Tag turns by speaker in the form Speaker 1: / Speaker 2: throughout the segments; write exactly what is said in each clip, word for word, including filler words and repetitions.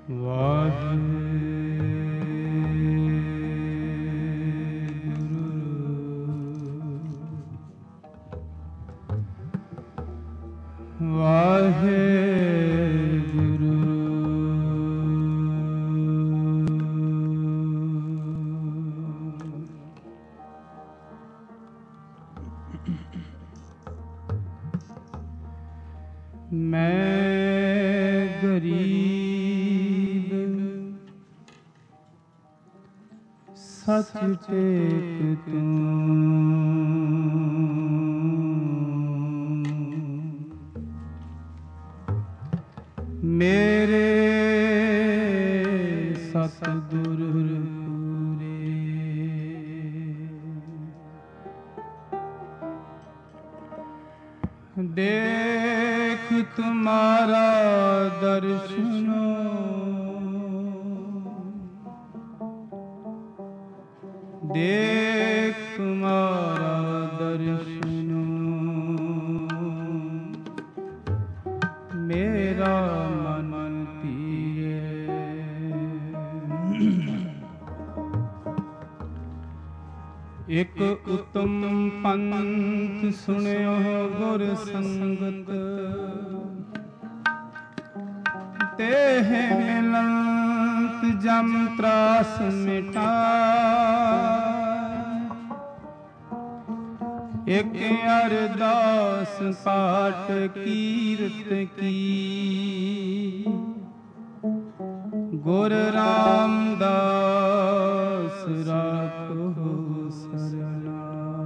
Speaker 1: एक उत्तम पंथ सुनियो गुर संगत, तेह मिलंत जम त्रास मिटा। एक अरदास पाठ कीरत की, गुर रामदास राखो सरना।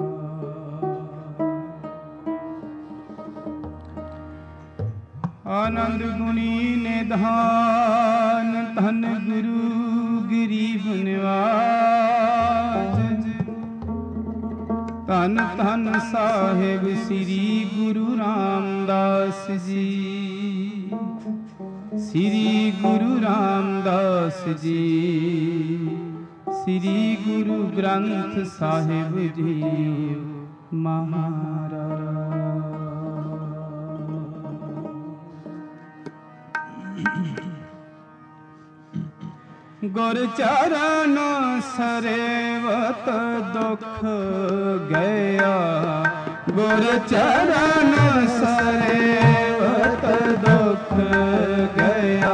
Speaker 1: आनंद गुणी निधान धन गुरु गिरीब निवास। धन धन साहिब श्री गुरु रामदास जी, श्री गुरु रामदास जी, श्री गुरु ग्रंथ साहिब जी महाराज। गुर चरण सरेवत दुख गया, गुर चरण सरेवत दुख गया।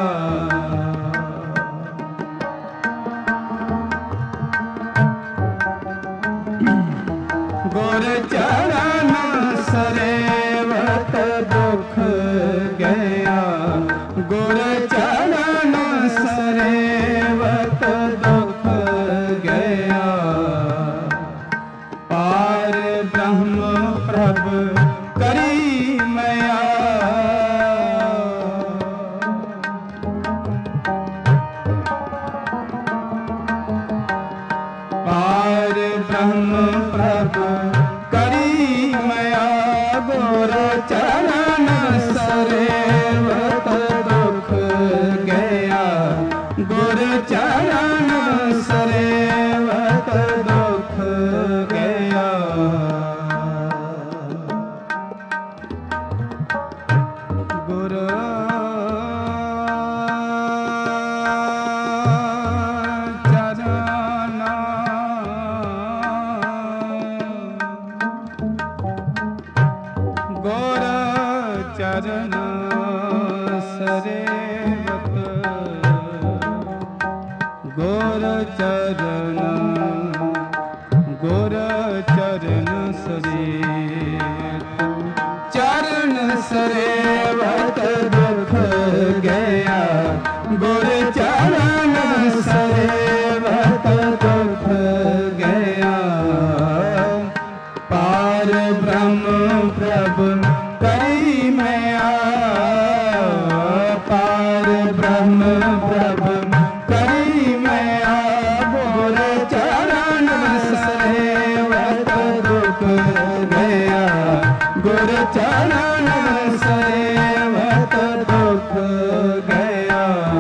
Speaker 1: गुर चरण सरेवत दुख गया, गुर चरण सरेवत दुख गया। पार ब्रह्म प्रभ करी मया, पार ब्रह्म प्रभ करी मया। गुर चरण सरेवत दुख गया, गुर चरण सरेवत दुख गया। गुर चरण गुर चरण सरेवत, गुर चरण गुर चरण सरेवत, चरण सरेवत दुख गया। गुर चरण सरेवत दुख गया। पार ब्रह्म प्रभ करी मया, पार ब्रह्म प्रभ करी मया। गुर चरण सरेवत दुख गया, गुर चरण सरेवत दुख गया।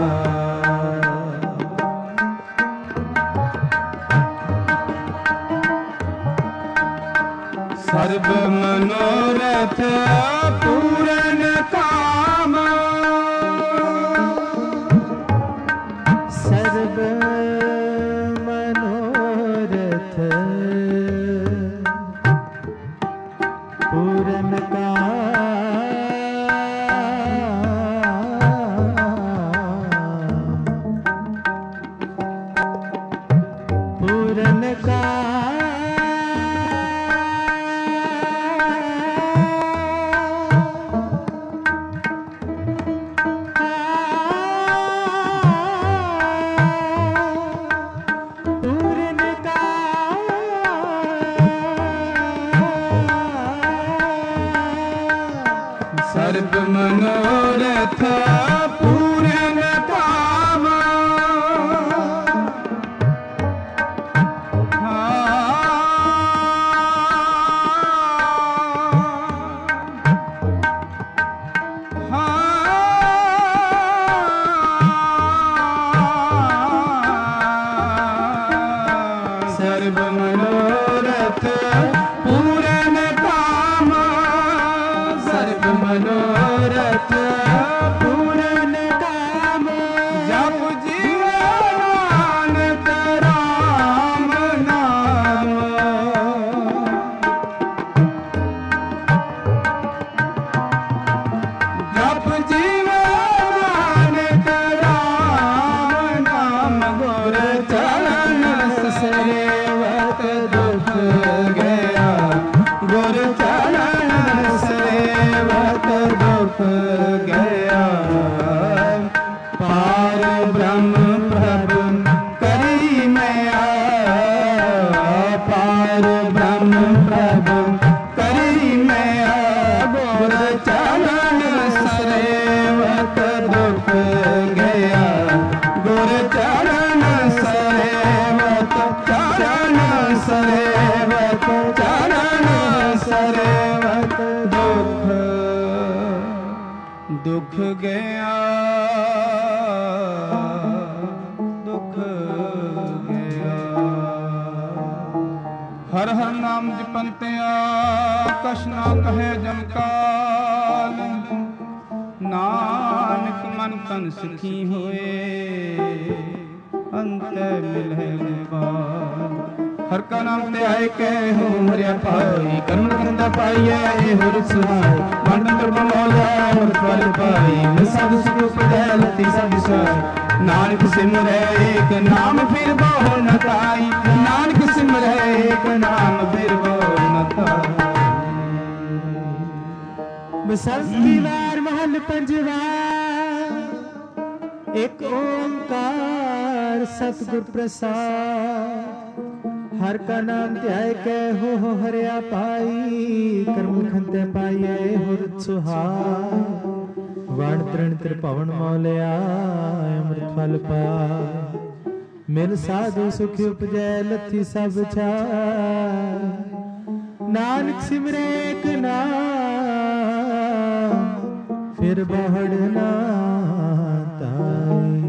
Speaker 1: सर्ब मनोरथ पूरन काम, सर्ब मनोरथ पूरन का पूरन का सर्ब मनोरथ पूरन काम सर्ब मनोरथ पूरन काम सर्ब मनोरथ पूरन काम जप जीवन राम नाम जप जीवन राम नाम गुर चरण सेवक दुख गया गुर चरण सेवक दुख गया पार ब्रह्म प्रभु करी मैया पार ब्रह्म प्रभु करी मैया गुर चरण सेवक दुख गया गुर चरण सेवक चरण सेवक चरण सेवक दुख दुख गया दुख गया हर हर नाम जपंत्या कछ ना कहे जमकाल नानक मन तन सुखी हुए अंत मिले बाल हर का नाम ते आए के हो हरिया पाई कर्म करंदा पाइए होर सुहाय मंत्र बनोला और फल पाई साधु सुख उपदलती सब साई नानक सिमरे एक नाम फिर बहु न ताई नानक सिमरे एक नाम फिर बहु न ताई बसंती वार महल पंजवा एक ओंकार सतगुर प्रसाद हर का नाम ध्याय के हो हो हरिया पाई कर्म खंते पाइए हुर सुहाय वण तृण त्रिभुवन मौलिया अमृत फल पाय मिल साधु सुख उपजै लथी सब छाय नानक सिमरे एक नाम फिर बहुड़ ना ताई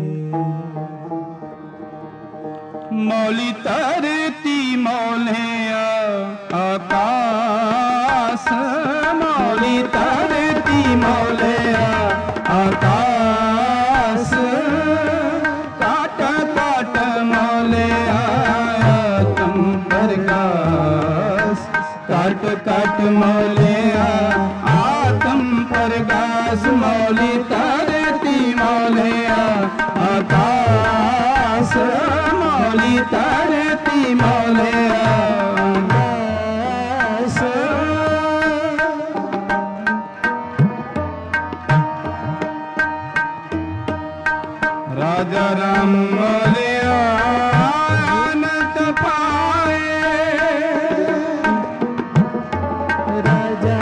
Speaker 1: मौली तरती मौलिया आकाश मौली तरती मौलिया आकाश काट काट मौलिया तुम प्रकाश काट काट मौलिया आत्म प्रकाश मौली तरती मौलिया आकाश मौली तरती मौलिया आकाश राजा राम मौलिया अनंत पाए राजा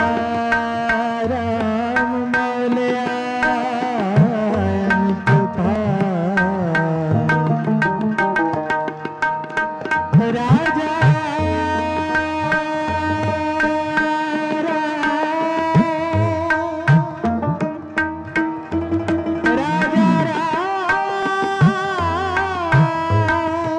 Speaker 1: राम मौलिया अनंत पाए राजा राजा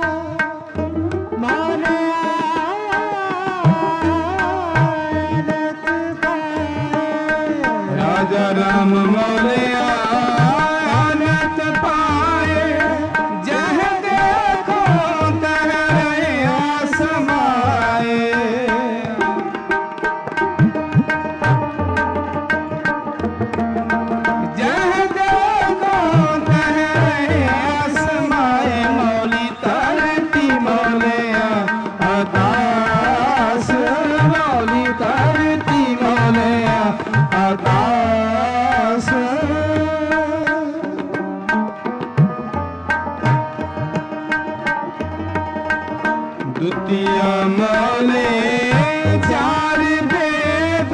Speaker 1: दुतिया मोले चार भेद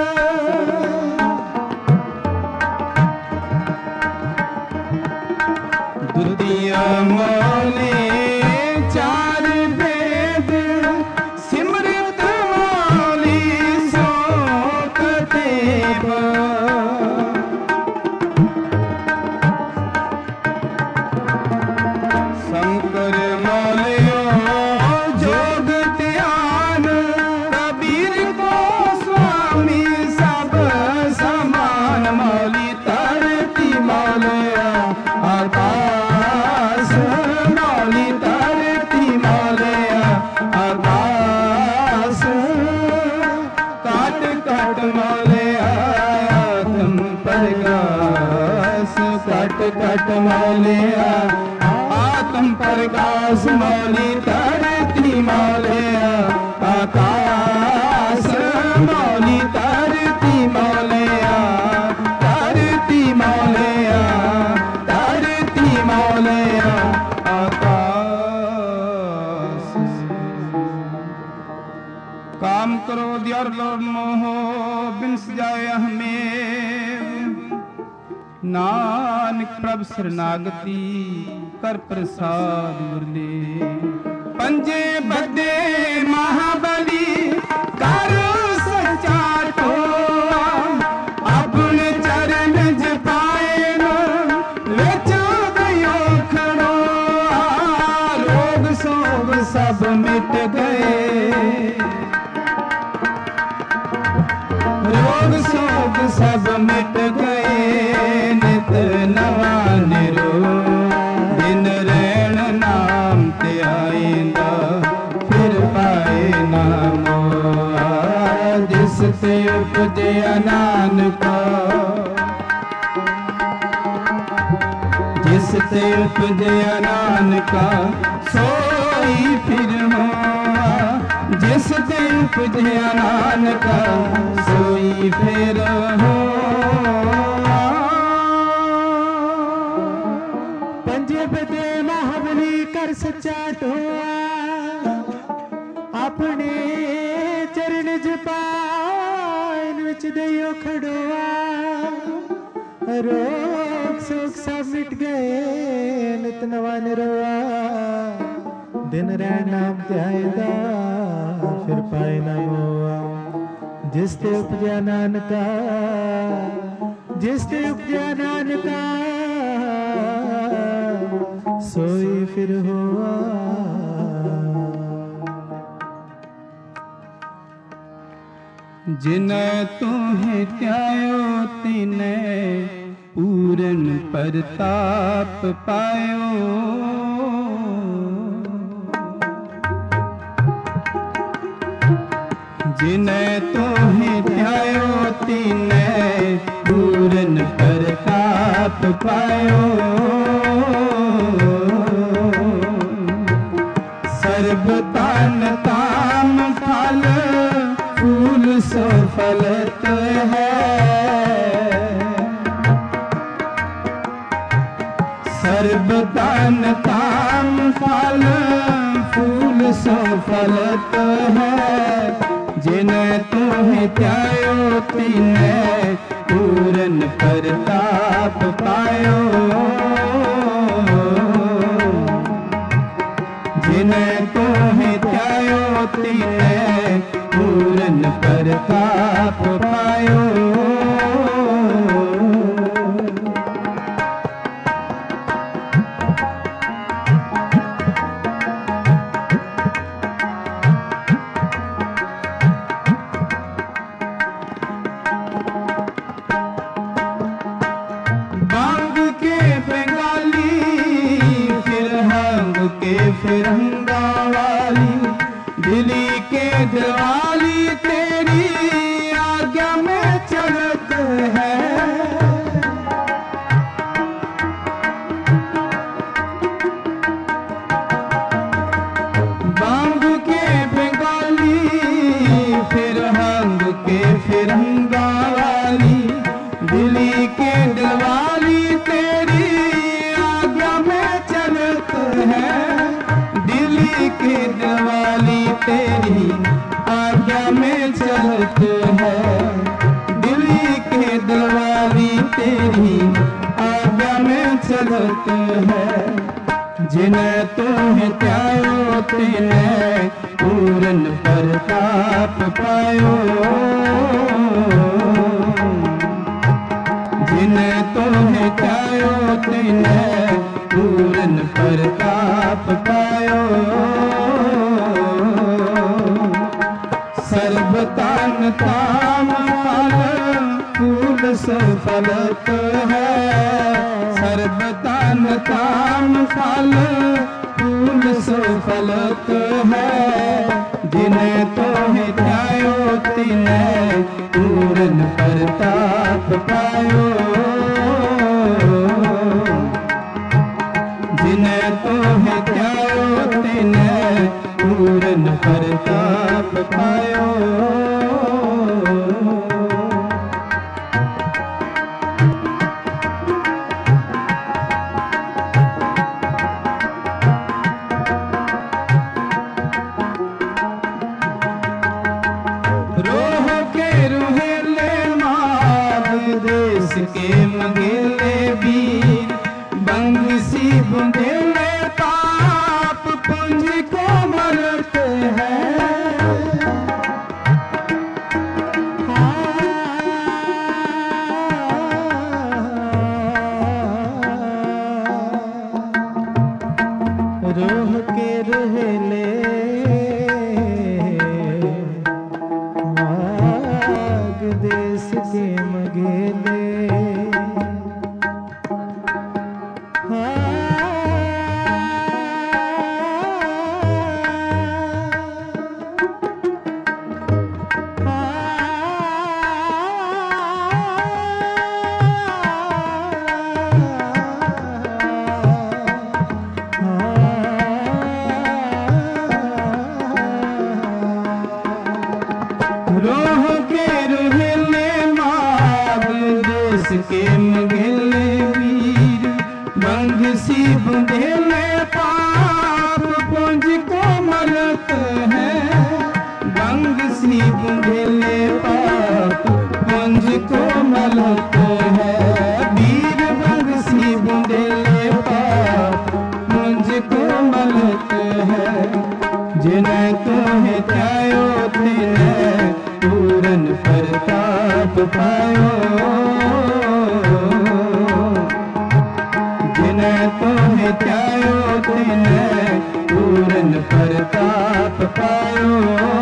Speaker 1: दुतिया मोले चार भेद सिमरत मोली सोकते शंकर मोलियो जोग ध्यान कबीर को स्वामी सब समान मौली तरती मौलिया आकाश मौली तरती मौलिया आकाश काट काट मौलिया तुम प्रकाश काट काट मौलिया आत्म प्रकाश मौली तरती मौलिया आकाश मौली तरती मौलिया तरती मौलिया तरती मौलिया आकाश काम करो दियार लोर मोहो बिन सजाए हमें नानक प्रभ शरणागति कर प्रसाद गुरदे पंजे बदे महाबली कर सचाटो अपने चरण जपाए वेचो गयो खड़ो रोग सोग सब मिट गए रोग सोग सब मिट गए नित नवा निरो दिन रैन नाम ते आइंदा फिर पाए नामो जिस ते उपजया नानका जिस ते उपजया नानका सोई फिर मोआ जिस ते उपजया नानका सोई फिर हो
Speaker 2: पंजे बदे महाबली कर सच्चा टोआ अपने चरण जपाइन विच दयो खड़ोआ रोग सुख सब मिट गए नित नवा निरोआ दिन रैन नाम ध्यायदा फिर पाए ना मोआ जिस ते उपजया नानका जिस ते उपजया नानका सोई फिर हुआ
Speaker 1: जिन तुम्हें त्यायो तिने पूरन प्रताप पायो जिन तुम्हें त्यायो तिने पूरन प्रताप पायो सर्वतान ताम फल फूल सो फलत है सर्वतान ताम फल फूल सो फलत है जिन तुम्हें त्यायो तिने पूरन प्रताप पायो जिन तुम्हें त्यायो तिने पूरन प्रताप पायो बांग के बंगाली फिर हंग के फिरंगा वाली दिल्ली के दिवाली तेरी आज्ञा में चलत है बांग के बंगाली फिर हंग के फिरंगा वाली दिल्ली के दिवाली तेरी आज्ञा में चलत है दिल्ली के दिवाली सुखत है। जिन्हें तुम्हें त्यायो तिने पूरन प्रताप पायो। जिन्हें तुम्हें त्यायो तिने पूरन प्रताप पायो। सर्वतान ताम फल फूल सफलत है। सर्वतान ताम फल फूल सफलत है। जिन्हें तुम्हें त्यायो तिने पूरन प्रताप पायो। जिन्हें तुम्हें त्यायो तिने पूरन प्रताप पायो। रोह के रुहेले माग देश के मंगेले वीर बंसी बुंदेले पाप पुंज को मरते हैं।
Speaker 2: रोह के रहेले माग देश के मगेले।
Speaker 1: रोह के रुहेले माग देश के मंगेले वीर बंसी बुंदेले पाप पुंज को मरत है। बंसी बुंदेले पाप पुंज को मरत है। वीर बंसी बुंदेले पाप पुंज को मरत है। जिन्हें तुम्हें त्यायो तिने पूरन प्रताप पायो। जिन्हें तुम्हें त्यायो तिने पूरन प्रताप पायो।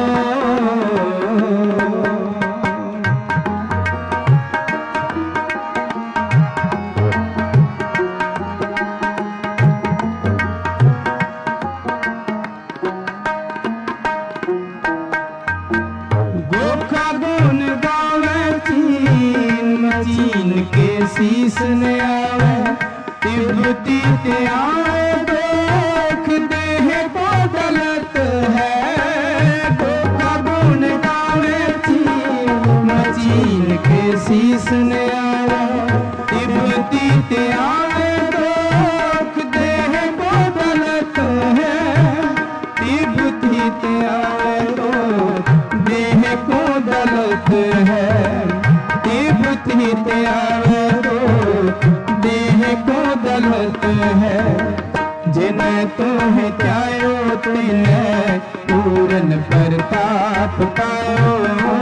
Speaker 1: गोखा गुन गावे चीन चीन के शीस ने आवे। तिब्बती ते आवे देख देह को दलत है। गोखा गुन गावे चीन चीन के शीस ने आवे। तिब्बती ते आवे देख देह को दलत है। तिब्बती ते आवे तो देह को दलत है। तिब्बती ते आवे तो देह को दलत है। जिन्हें तुम्हें त्यायो तिने पूरन प्रताप पायो।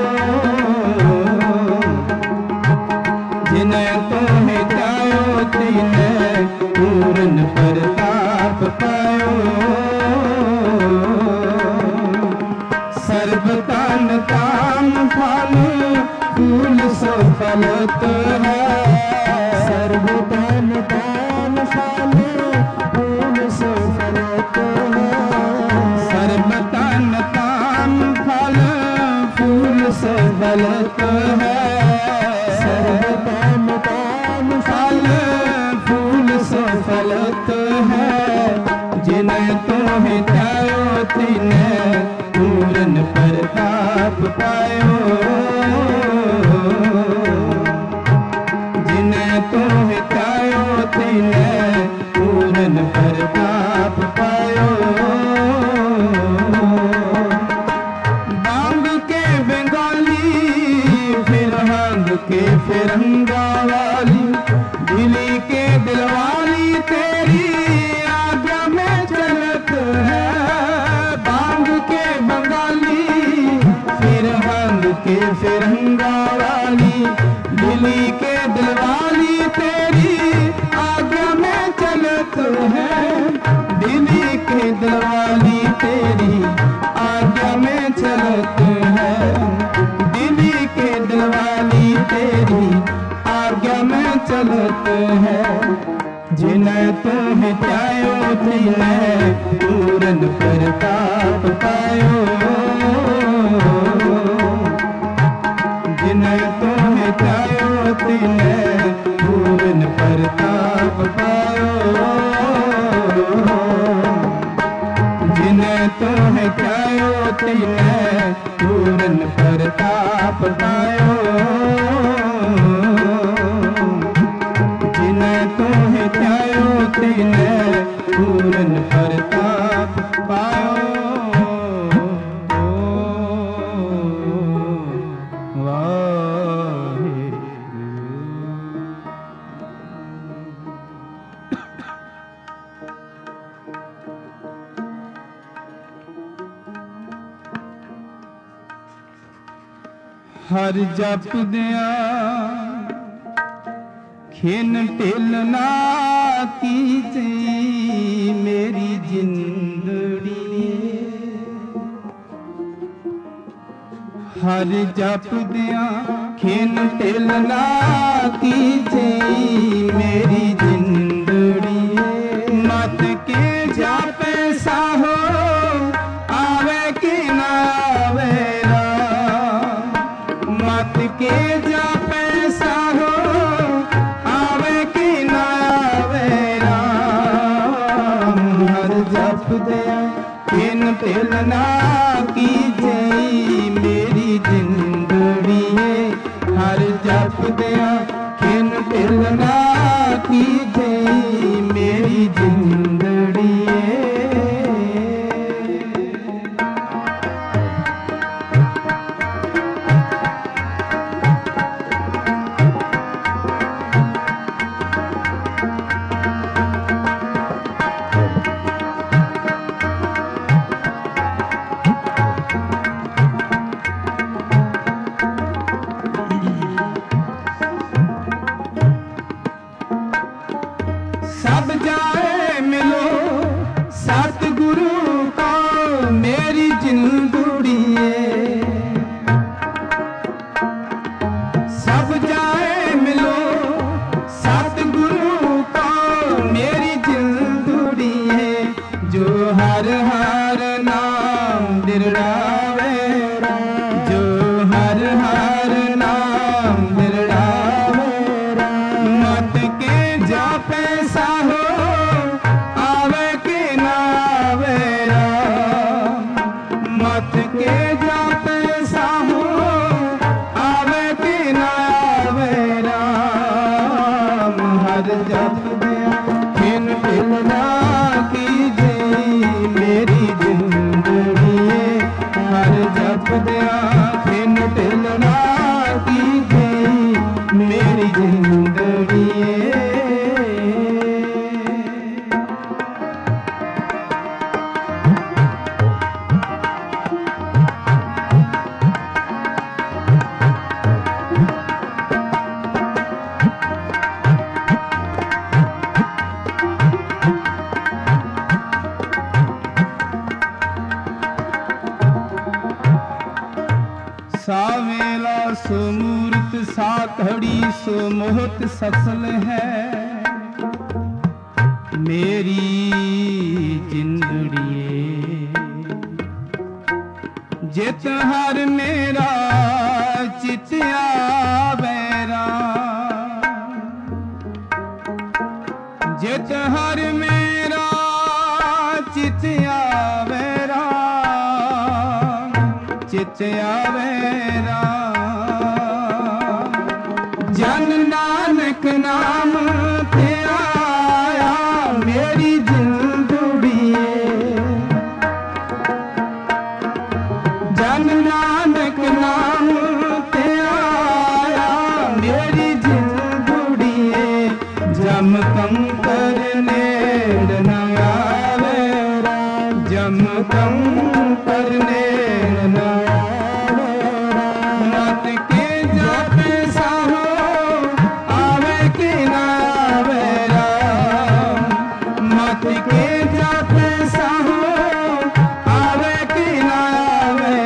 Speaker 1: जिन्हें तुम्हें त्यायो तिने पूरन प्रताप पायो। सर्वतान ताम फल फूल सफलत है।
Speaker 2: सर्वतान ताम फल फूल सफलत है।
Speaker 1: सर्वतान ताम फल फूल सफलत है।
Speaker 2: सर्वतान ताम
Speaker 1: फल फूल सफलत है। जिन्हें तुम्हें त्यायो तिने पूरन प्रताप पायो। जिन्हें तुम्हें त्यायो तिने पूरन प्रताप पायो। बांग के बंगाली फिर हंग के फिरंगा वाली दिल्ली के दिलवाली तुम्हें त्यायो तिने पूरन प्रताप पायो जिन्हें तुम्हें त्यायो तिने पूरन प्रताप पायो जिन्हें तुम्हें त्यायो तिने पूरन प्रताप पायो जिन्हें तुम्हें त्यायो तिने पूरन प्रताप पायो हर जप दिया खिन ढिल ना कीजे मेरी जिंदड़ी हर जप दिया खिन ढिल ना कीजे मेरी जिंदड़ी मत के जापे साहो आवे कि ना आवे मत के जा पैसा हो आवे कि ना आवे राम हर जप दया किन तिल ना कीजे मेरी जिंदड़ी हर जप दया किन तिल ना कीजे मेरी जिंदड़ी सब जाए मिलो सतगुरु को मेरी जिंदड़ी सब जाए मिलो सतगुरु को मेरी जिंदड़ी जो हर हर नाम दिलड़ावे जो हर हर नाम दिलड़ावे मत के जा पैसा हो आवे कि ना आवे मत के जा पैसा हो आवे कि ना आवे राम हर जप दिया खिन ढिल ना कीजे मेरी जिंदड़ी हर जप दिया खिन ढिल ना कीजे मेरी जिंदड़ी सावेला सुमूर्त सा घड़ी सुमोहत सफल है मेरी जिंदड़ी जित हर मेरा चित आवेरा जित हर मेरा चित आवेरा चित आवेरा जन नानक नाम ते आया मेरी जिंदड़ी जन नानक नाम ते आया मेरी जिंदड़ी जम कम करने न आवे जम कम करने न मत के जा पैसा हो आवे कि ना आवे मत के जा पैसा हो आवे कि ना आवे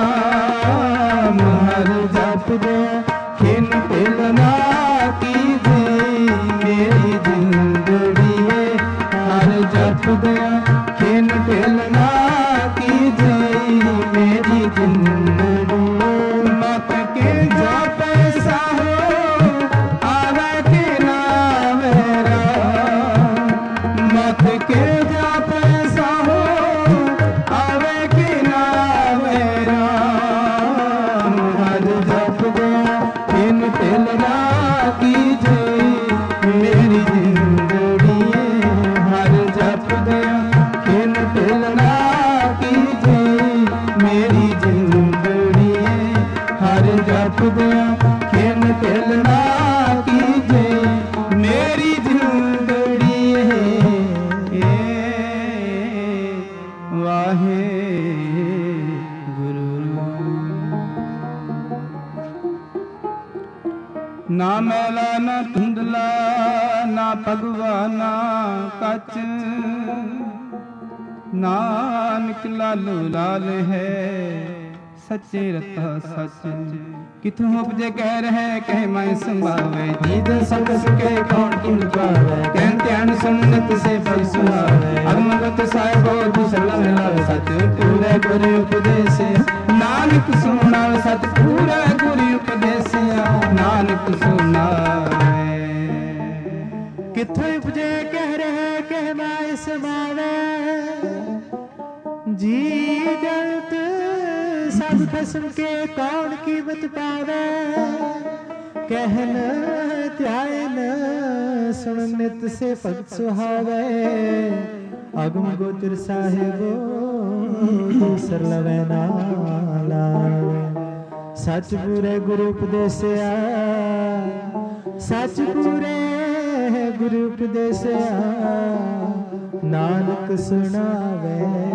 Speaker 1: हर जप दे खिन ढिल ना कीजे मेरी जिंदड़ी ਜਪਦਿਆਂ ਖਿਨ ਢਿਲ ਨਾ ਕੀਜੇ ਮੇਰੀ ਜ਼ਿੰਦੜੀ ਮਤ ਕੇ ਜਾਪੇ ਸਾਹੋ ਆਵੇ ਕਿ ਨਾ ਮੇਰਾ ਮਤ ਕੇ ਜਾਪੇ ਸਾਹੋ ਆਵੇ ਕਿ ਨਾ ਮੇਰਾ ਹਰ ਜਪਦਿਆਂ ਖਿਨ ਢਿਲ ਨਾ ਕੀਜੇ ਮੇਰੀ ਜ਼ਿੰਦੜੀ ਹਰ ਜਪਦਿਆਂ ਖਿਨ ਢਿਲ ਨਾ ਕੀਜੇ ਮੇਰੀ ਜ਼ਿੰਦੜੀ ਹਰ ਜਪਦਿਆਂ ਖਿਨ ਢਿਲ ਨਾ ਕੀਜੇ ਮੇਰੀ ਜ਼ਿੰਦੜੀ ਵਾਹੇ ਨਾ ਮੈਲਾ ਨਾ ਧੁੰਦਲਾ ਨਾ ਭਗਵਾਨਾ ਕੱਚ ਨਾਨਕ ਲਾਲੋ ਲਾਲ ਹੈ ਸੱਚੇ ਰਤਾ ਸੱਚ ਕਿਥੋਂ ਉਪਜੇ ਕਹਿ ਰਹਿ ਕਹਿ ਮੈਂ ਸੰਭਾਵੇ ਜੀਦ ਸਭ ਸੁਕੇ ਕੌਣ ਕੀ ਲੁਕਾਵੇ ਕਹਿ ਧਿਆਨ ਸੁਨਤ ਸੇ ਫਲ ਸੁਹਾਵੇ ਅਗਮਗਤ ਸਾਹਿਬੋ ਦੁਸਲਾ ਮਿਲਾ ਸਤ ਪੂਰੇ ਗੁਰੂ ਉਪਦੇਸ ਨਾਨਕ ਸੁਣਾ ਸਤ ਪੂਰਾ ਗੁਰੂ ਉਪਦੇਸਿਆ ਨਾਨਕ ਸੁਣਾਵੇ
Speaker 2: ਕਿਥੋਂ ਉਪਜੇ ਕਹਿ ਰਹਿ ਕਹਿ ਮੈਂ ਸਮਾਵੇ ਜੀ ਜਲਤ सब खसम के कौन कीमत पावे कहन ध्यान सुन नित से भगत सुहावे अगम गोचर साहिबो दूसर लवे ना लावे सच पूरे गुरु उपदेसिया सच पूरे गुरु उपदेसिया नानक सुनावे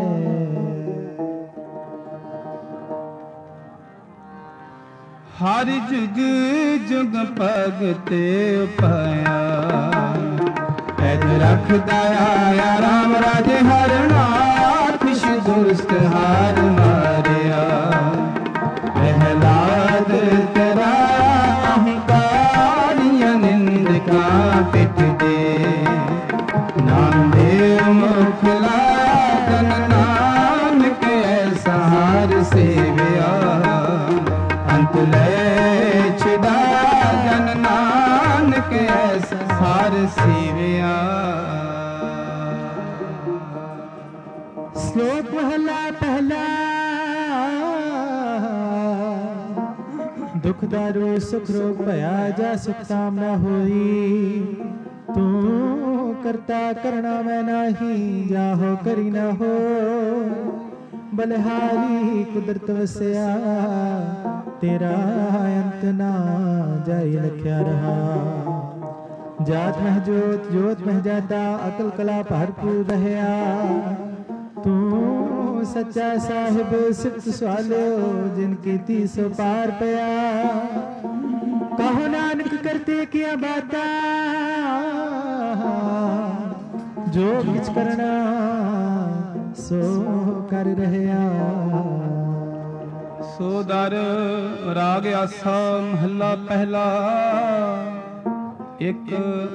Speaker 1: हर जुग जुग भगते पाया पैद रख दया राम राजे हर नाथ दुष्ट हार मारिया प्रहलाद तेरा अहंकारिया निंद का पिट दे नाम देव मुखला जन नानक ऐसा हार सेविया अंत ले छिड़ा जन नानक ऐसा हार सेविया
Speaker 2: श्लोक पहला पहला दुख दारू सुख रोग भया जा सुख कामना होई तू करता करना मैं नाही जाहो करी ना हो बलिहारी कुदरत वसिया तेरा अंत ना जाई लख्या रहा जात मह जोत जोत मह जाता अकल कला भरपूर रहया तू सच्चा साहिब सिफ्त सवालो जिनकी तीसो पार पया कहो नानक करते किया बाता जो किछ करना सो कर रहया
Speaker 1: सो दर राग आसा महला पहला एक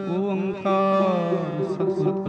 Speaker 1: ओंकार सतगुर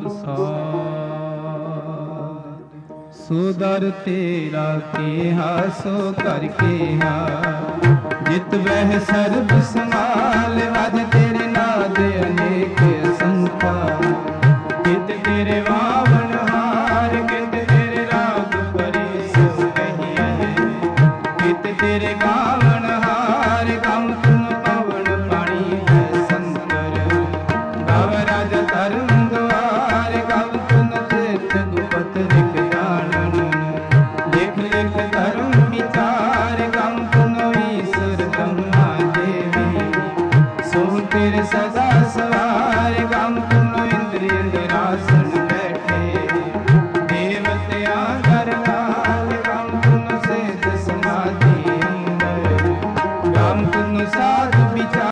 Speaker 1: प्रसाद सो दर तेरा केहा सो कर केहा जित वह सर्ब संभाल वज तेरे नाद अनेक संता कित तेरे वावन हार कित तेरे राग परी सो कहिए कित तेरे गावन हार गम तुम पवन पानी है संकर गव राज धर्म द्वार गव तुम चित दुपत लिख जानन लिख लिख धर्म विचार गम तुम ईश्वर ब्रह्मा देवी सो तेरे सदा सवार गम तुम इंद्र इंद्रासन बैठे देवत्या गरवाल गम तुम सेठ समाधि अंदर गम तुम साधु विचार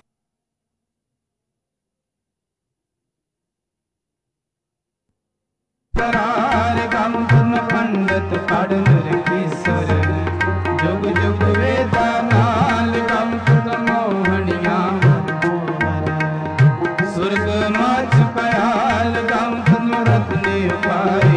Speaker 1: करार गम तुम पंडित पढ़ किशोर जुग जुग वेदा नाल गम तुम मोहनिया स्वर्ग मच पयाल गम तुम रत्ने पाए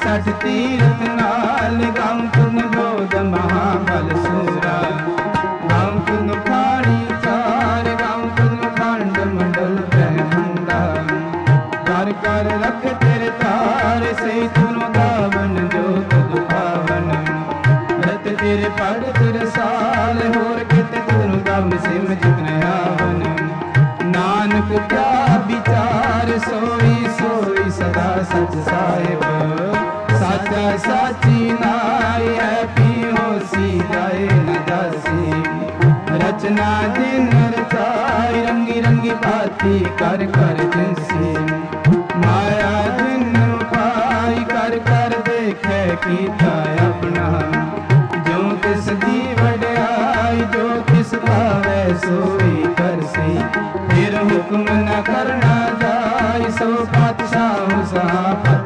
Speaker 1: सठ तीरथ नाल गाँव तुम बोध महाबल सूरा गाँव तुम खाड़ी चार गाँव तुम खंड मंडल ब्रह्मंडा कर कर रख तेरे तार से तुम गावन जो तुझ पावन रत तेरे पढ़ तेरे साल होर कित तुम गम सिम जितने आवन नानक क्या विचार सोई सोई सदा सच साहिब साचा साची नाई है पीहो सी जाए न जासी रचना दिन रचाई रंगी रंगी बाती कर कर जिनसी माया दिन पाई कर कर देखे कीता अपना जो तिस दी वड्याई जो तिस पावे सोई करसी फिर हुक्म न करना जाय सो पातशाह सहा